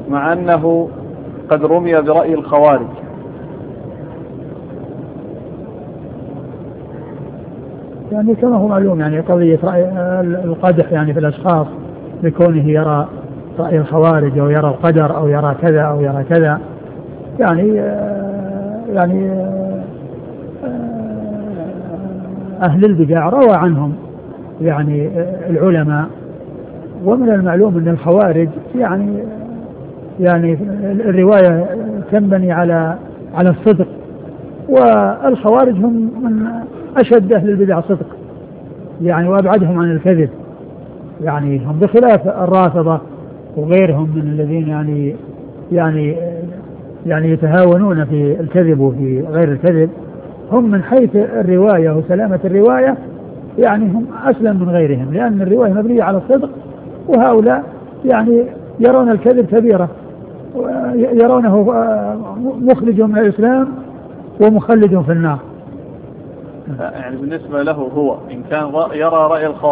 مع أنه قد رمي برأي الخوارج؟ يعني كما هو معلوم يعني قضية رأي القدح يعني في الأشخاص بكونه يرى رأي الخوارج أو يرى القدر أو يرى كذا أو يرى كذا، يعني أهل البدع روى عنهم يعني العلماء. ومن المعلوم أن الخوارج يعني الرواية تنبني على الصدق، والخوارج هم من أشد أهل البدع صدق يعني وأبعدهم عن الكذب، يعني هم بخلاف الرافضة وغيرهم من الذين يعني يتهاونون في الكذب وفي غير الكذب. هم من حيث الرواية وسلامة الرواية يعني هم أسلم من غيرهم، لأن الرواية مبنية على الصدق، وهؤلاء يعني يرون الكذب كبيرة، يرونه مخرج من الإسلام ومخلد في النار. يعني بالنسبة له هو إن كان يرى رأي الخوارج